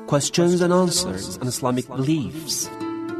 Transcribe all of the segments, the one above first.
questions and answers on Islamic beliefs.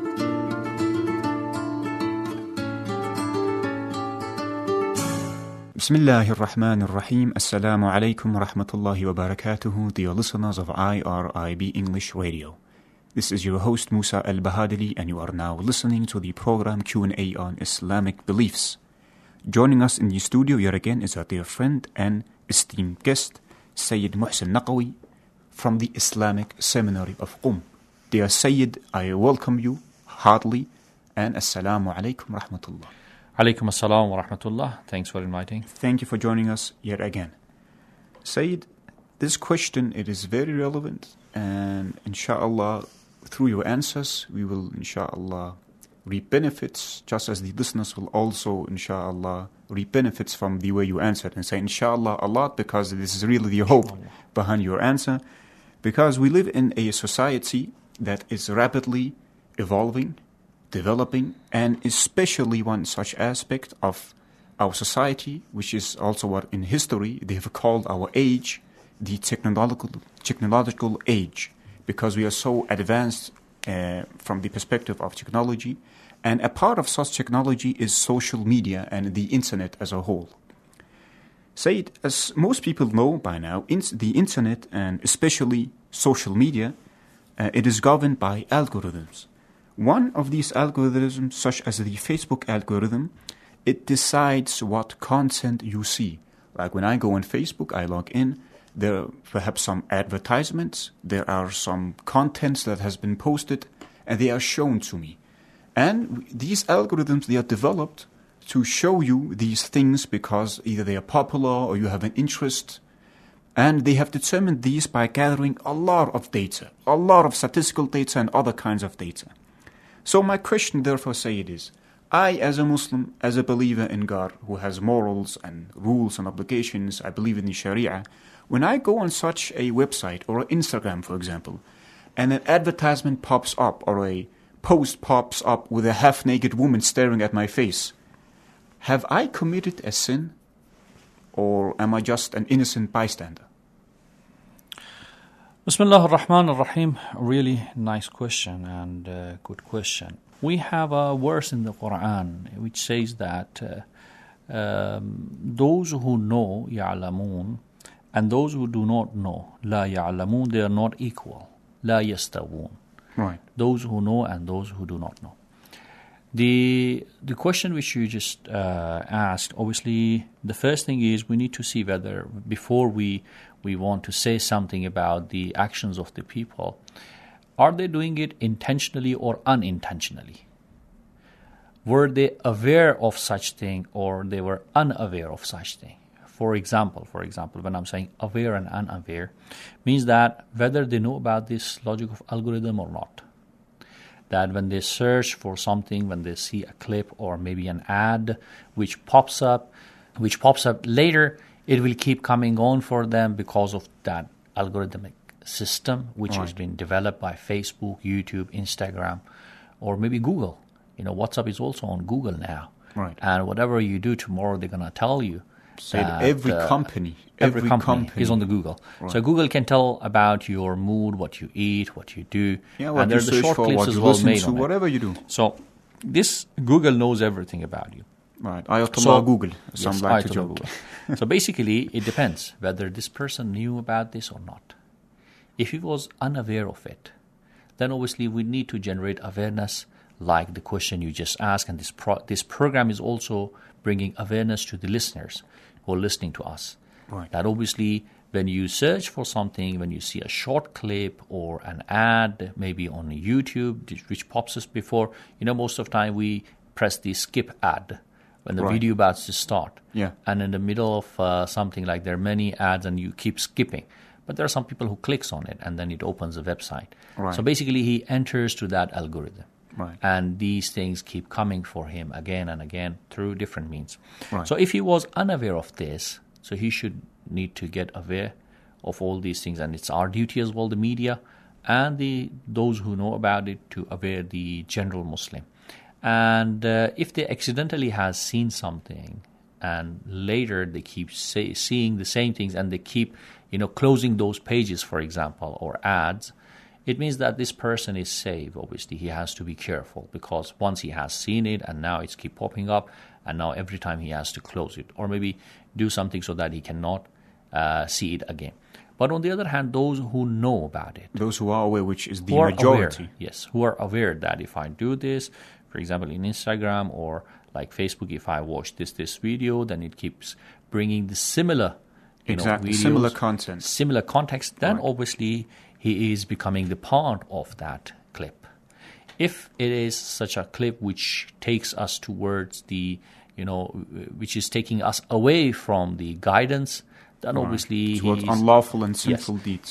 Bismillahir Rahmanir Rahim. Assalamu alaikum wa rahmatullahi wa barakatuhu, dear listeners of IRIB English Radio. This is your host Musa Al-Bahadili, and you are now listening to the program Q&A on Islamic beliefs. Joining us in the studio yet again is our dear friend and esteemed guest, Sayyid Muhsin Naqawi from the Islamic Seminary of Qum. Dear Sayyid, I welcome you heartily, and Assalamu alaikum wa rahmatullah. Alaikum assalam wa rahmatullah. Thanks for inviting. Thank you for joining us yet again. Sayyid, this question, it is very relevant, and inshallah, through your answers, we will inshallah reap benefits, just as the listeners will also inshallah reap benefits from the way you answered, and say inshallah a lot, because this is really the hope behind your answer, because we live in a society that is rapidly evolving, developing, and especially one such aspect of our society, which is also what in history they have called our age, the technological age, because we are so advanced from the perspective of technology, and a part of such technology is social media and the internet as a whole. Sayyid, as most people know by now, the internet and especially social media, it is governed by algorithms. One of these algorithms, such as the Facebook algorithm, it decides what content you see. Like when I go on Facebook, I log in, there are perhaps some advertisements, there are some contents that has been posted, and they are shown to me. And these algorithms, they are developed to show you these things because either they are popular or you have an interest. And they have determined these by gathering a lot of data, a lot of statistical data and other kinds of data. So my question, therefore, Sayyid, is, I, as a Muslim, as a believer in God, who has morals and rules and obligations, I believe in the Sharia, when I go on such a website or Instagram, for example, and an advertisement pops up or a post pops up with a half-naked woman staring at my face, have I committed a sin, or am I just an innocent bystander? Bismillah ar-Rahman ar-Rahim. Really nice question and good question. We have a verse in the Quran which says that those who know ya'lamun and those who do not know la ya'lamun, they are not equal. La yastawun. Right. Those who know and those who do not know. The question which you just asked, obviously, the first thing is we need to see whether, before we want to say something about the actions of the people, are they doing it intentionally or unintentionally? Were they aware of such thing or they were unaware of such thing? For example, when I'm saying aware and unaware, means that whether they know about this logic of algorithm or not. That when they search for something, when they see a clip or maybe an ad which pops up later, it will keep coming on for them because of that algorithmic system which has been developed by Facebook, YouTube, Instagram, or maybe Google. WhatsApp is also on Google now. Right. And whatever you do tomorrow, they're going to tell you. So every company is on the Google. Right. So Google can tell about your mood, what you eat, what you do. Yeah, what and you there's the search short for, clips what as you well listen made to, on whatever you do. So this Google knows everything about you. Right. Ayatollah Google. Yes, like to joke. Google. So basically, it depends whether this person knew about this or not. If he was unaware of it, then obviously we need to generate awareness, like the question you just asked, and this program is also bringing awareness to the listeners who are listening to us. Right. That obviously, when you search for something, when you see a short clip or an ad, maybe on YouTube, which pops us before, most of the time we press the skip ad when the video about to start. Yeah. And in the middle of something, like there are many ads and you keep skipping. But there are some people who clicks on it and then it opens a website. Right. So basically he enters to that algorithm. Right. And these things keep coming for him again and again through different means. Right. So if he was unaware of this, so he should need to get aware of all these things. And it's our duty as well, the media and those who know about it, to aware the general Muslim. And if they accidentally has seen something and later they keep seeing the same things and they keep closing those pages, for example, or ads, it means that this person is safe. Obviously, he has to be careful because once he has seen it and now it's keep popping up, and now every time he has to close it or maybe do something so that he cannot see it again. But on the other hand, those who know about it, those who are aware, which is the who are majority. aware, yes, who are aware that if I do this, for example, in Instagram or like Facebook, if I watch this video, then it keeps bringing the similar, Exactly, videos, similar content. similar context. Then Right. obviously he is becoming the part of that clip. If it is such a clip which takes us towards the, which is taking us away from the guidance, then obviously Towards he's unlawful and sinful deeds.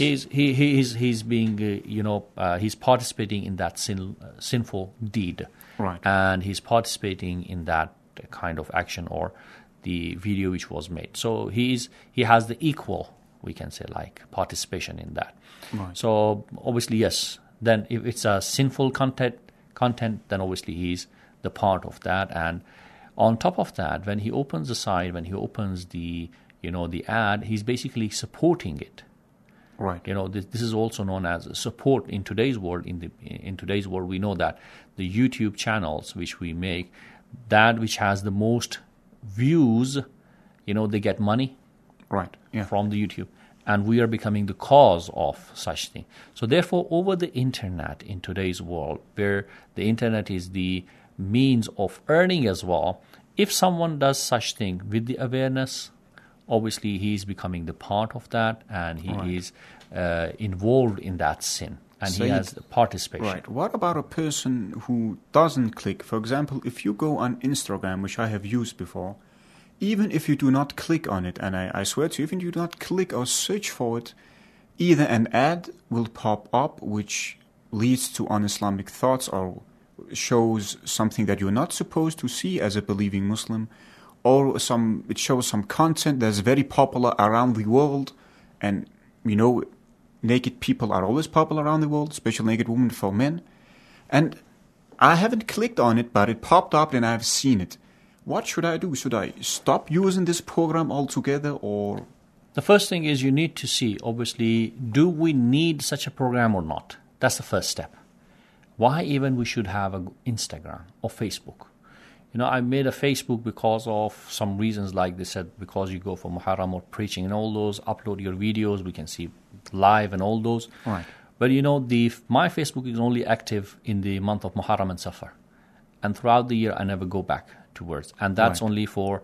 He's being he's participating in that sinful deed, Right. and he's participating in that kind of action or the video which was made. So he has the equal, we can say, like participation in that. Right. So obviously yes. Then if it's a sinful content, then obviously he's the part of that. And on top of that, when he opens the site, when he opens the the ad, he's basically supporting it. Right. This is also known as support in today's world. In today's world, we know that the YouTube channels which we make, that which has the most views, they get money Right. Yeah. from the YouTube, and we are becoming the cause of such thing. So therefore, over the internet in today's world, where the internet is the means of earning as well, if someone does such thing with the awareness, obviously he is becoming the part of that, and he is involved in that sin, and he has participation. Right. What about a person who doesn't click? For example, if you go on Instagram, which I have used before, even if you do not click on it, and I swear to you, even if you do not click or search for it, either an ad will pop up which leads to un-Islamic thoughts or shows something that you're not supposed to see as a believing Muslim, or it shows some content that's very popular around the world, and naked people are always popular around the world, especially naked women for men. And I haven't clicked on it, but it popped up and I've seen it. What should I do? Should I stop using this program altogether, or? The first thing is you need to see, obviously, do we need such a program or not? That's the first step. Why even we should have an Instagram or Facebook? I made a Facebook because of some reasons, like they said, because you go for Muharram or preaching and all those, upload your videos, we can see live and all those. Right. But my Facebook is only active in the month of Muharram and Safar. And throughout the year, I never go back towards. And that's only for,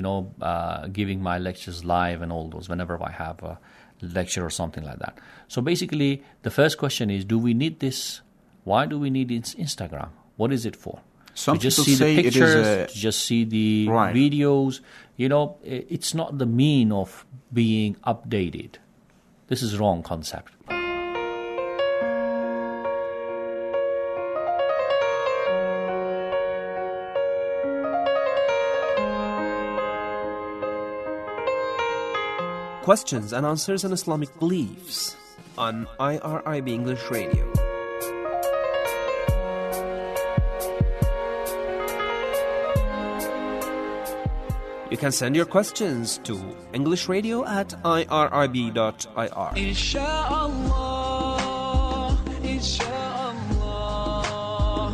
giving my lectures live and all those, whenever I have a lecture or something like that. So basically, the first question is, do we need this? Why do we need Instagram? What is it for? Some to just people see say the pictures, it is to just see the videos. It's not the mean of being updated. This is wrong concept. Questions and answers on Islamic beliefs on IRIB English Radio. You can send your questions to englishradio@irib.ir. Inshallah, inshallah,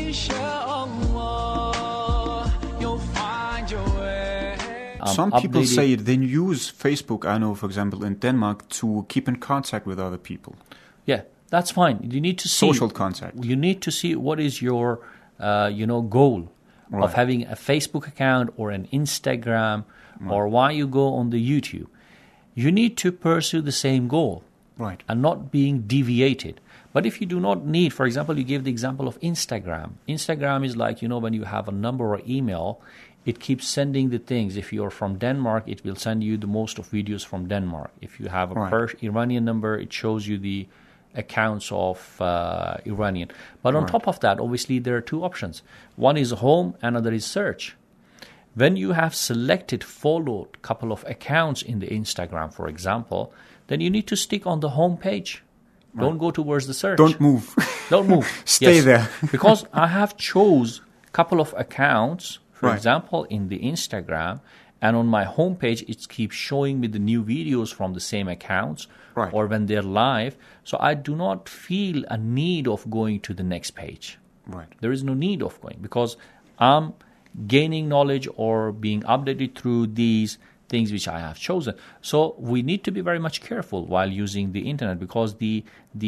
inshallah, you'll find your way. Some people say they use Facebook, I know, for example, in Denmark, to keep in contact with other people. Yeah, that's fine. You need to see social contact. You need to see what is your, goal of having a Facebook account or an Instagram, or why you go on the YouTube. You need to pursue the same goal, right, and not being deviated. But if you do not need, for example, you gave the example of Instagram. Instagram is like, when you have a number or email, it keeps sending the things. If you're from Denmark, it will send you the most of videos from Denmark. If you have a Iranian number, it shows you the accounts of Iranian. But on top of that, obviously, there are two options. One is home, another is search. When you have followed a couple of accounts in the Instagram, for example, then you need to stick on the home page. Don't go towards the search. Don't move. Don't move. Stay there. Because I have chose a couple of accounts, for example, in the Instagram, and on my homepage it keeps showing me the new videos from the same accounts, Right. or when they're live. So I do not feel a need of going to the next page. Right. There is no need of going, because I'm gaining knowledge or being updated through these things which I have chosen. So we need to be very much careful while using the internet, because the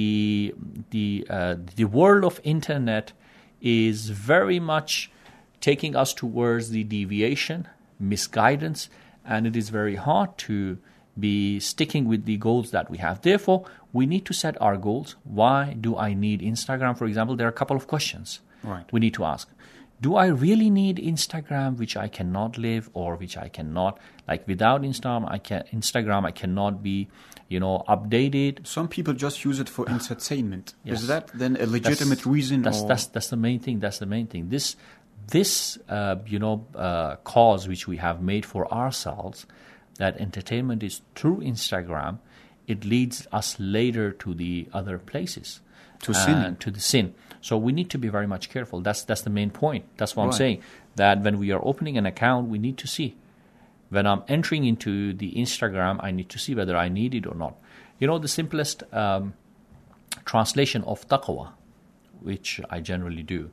world of internet is very much taking us towards the deviation, misguidance, and it is very hard to be sticking with the goals that we have. Therefore, we need to set our goals. Why do I need Instagram, for example? There are a couple of questions Right. we need to ask. Do I really need Instagram, which I cannot live, or which I cannot, like without Instagram, I cannot be, updated. Some people just use it for entertainment. Yes. Is that then a legitimate reason? That's the main thing. That's the main thing. This cause which we have made for ourselves, that entertainment is through Instagram, it leads us later to the other places. To sin. To the sin. So we need to be very much careful. That's the main point. That's what I'm Right. saying. That when we are opening an account, we need to see. When I'm entering into the Instagram, I need to see whether I need it or not. The simplest translation of taqwa, which I generally do.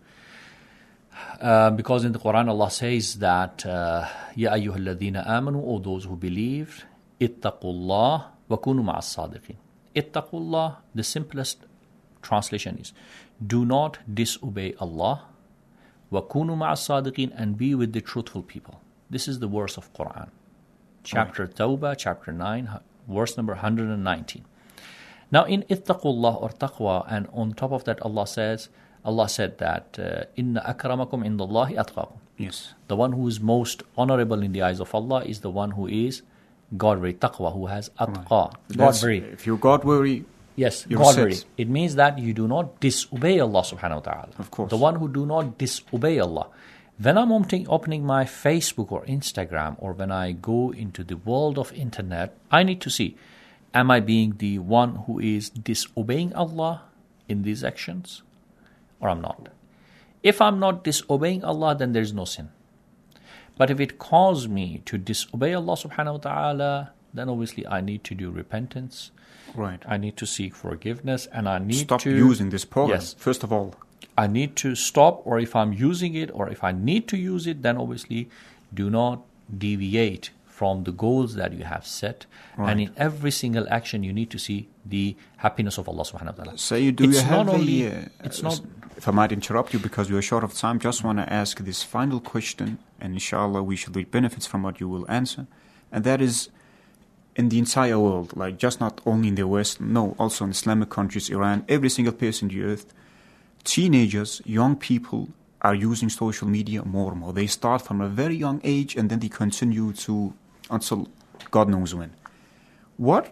Because in the Quran, Allah says that, Ya ayyuhal ladhina amanu, O those who believed, ittaqullah wa kunu ma'as sadiqin. Ittaqullah, the simplest translation is, do not disobey Allah, wa kunu ma'as sadiqin, and be with the truthful people. This is the verse of Quran. Chapter Tawbah, chapter 9, verse number 119. Now in ittaqullah or taqwa, and on top of that Allah said that inna akramakum indallahi atqakum. Yes. The one who is most honorable in the eyes of Allah is the one who is God-very, taqwa, who has atqa. God-very. If you're God-worthy, Yes, you're God-very. set. It means that you do not disobey Allah subhanahu wa ta'ala. Of course. The one who do not disobey Allah. When I'm opening my Facebook or Instagram, or when I go into the world of internet, I need to see, am I being the one who is disobeying Allah in these actions, or I'm not? If I'm not disobeying Allah, then there is no sin. But if it causes me to disobey Allah subhanahu wa ta'ala, then obviously I need to do repentance. right. I need to seek forgiveness, and I need Stop to using this program, Yes. first of all. I need to stop, or if I'm using it, or if I need to use it, then obviously do not deviate from the goals that you have set. Right. And in every single action, you need to see the happiness of Allah subhanahu wa ta'ala. So do It's you have not only- a... it's not- If I might interrupt you because we are short of time, just want to ask this final question, and inshallah we shall reap benefits from what you will answer. And that is, in the entire world, like just not only in the West, no, also in Islamic countries, Iran, every single place on the earth, teenagers, young people are using social media more and more. They start from a very young age and then they continue to until God knows when. What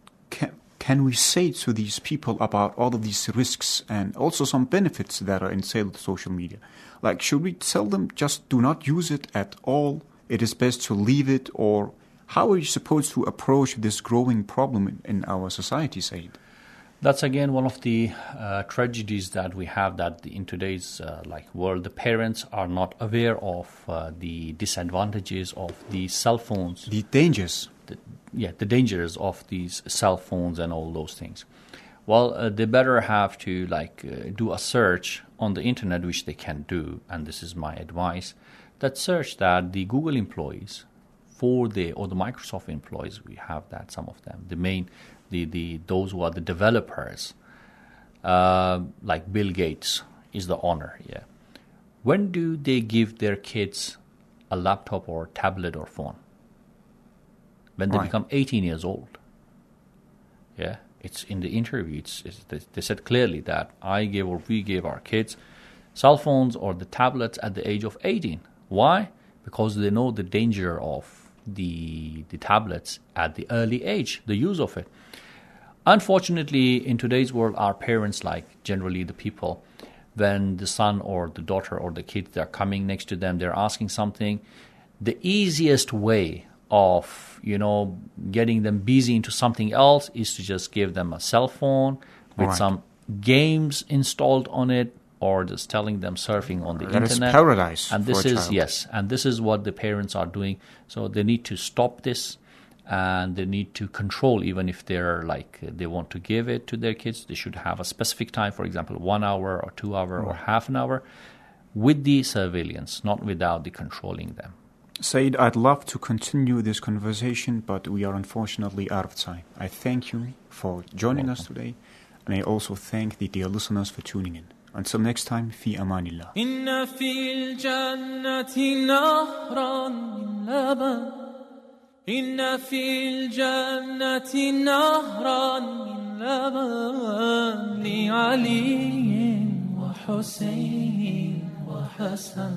can we say to these people about all of these risks and also some benefits that are entailed with social media? Like, should we tell them just do not use it at all? It is best to leave it? Or how are you supposed to approach this growing problem in our society, Saeed? That's again one of the tragedies that we have, that in today's world, the parents are not aware of the disadvantages of the cell phones. The dangers. The dangers of these cell phones and all those things. Well, they better have to do a search on the internet, which they can do, and this is my advice. That search that the Google employees or the Microsoft employees, we have that, some of them, those who are the developers, like Bill Gates is the owner. Yeah, when do they give their kids a laptop or tablet or phone? When they become 18 years old. Yeah, it's in the interview. They said clearly that we gave our kids cell phones or the tablets at the age of 18. Why? Because they know the danger of the tablets at the early age, the use of it. Unfortunately, in today's world, our parents, like generally the people, when the son or the daughter or the kids, they're coming next to them, they're asking something, the easiest way of getting them busy into something else is to just give them a cell phone with Right. some games installed on it, or just telling them surfing on the That is internet. paradise And for this a is, child. yes, and this is what the parents are doing. So they need to stop this, and they need to control, even if they're like, they want to give it to their kids, they should have a specific time, for example, 1 hour or 2 hours or half an hour, with the surveillance, not without the controlling them. Said, I'd love to continue this conversation, but we are unfortunately out of time. I thank you for joining us today, and I also thank the dear listeners for tuning in. Until next time, fi amanillah. إن في الجنة نهرا من لبن إن في الجنة نهرا من لبن لعلي وحسين وحسن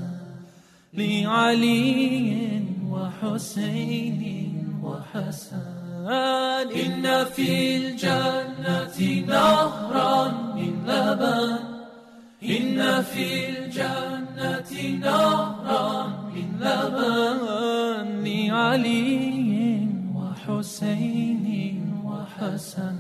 لعلي وحسين وحسن إن في الجنة نهرا من لبن إن في الجنة نهرا من لبن لعلي وحسين وحسن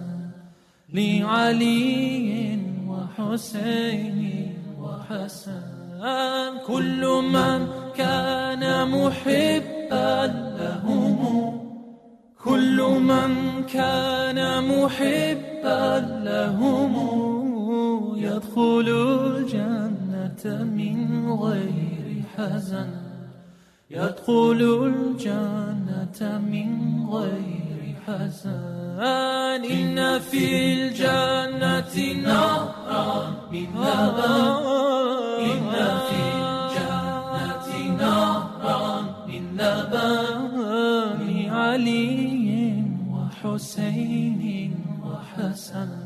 لعلي وحسين وحسن كل من كان محبا لهم كل من كان محبا لهم يدخل الجنة من غير حزن يدخل الجنة من غير حزن إن في الجنة نهرا من لبن إن في الجنة نهرا من لبن لعلي وحسين وحسن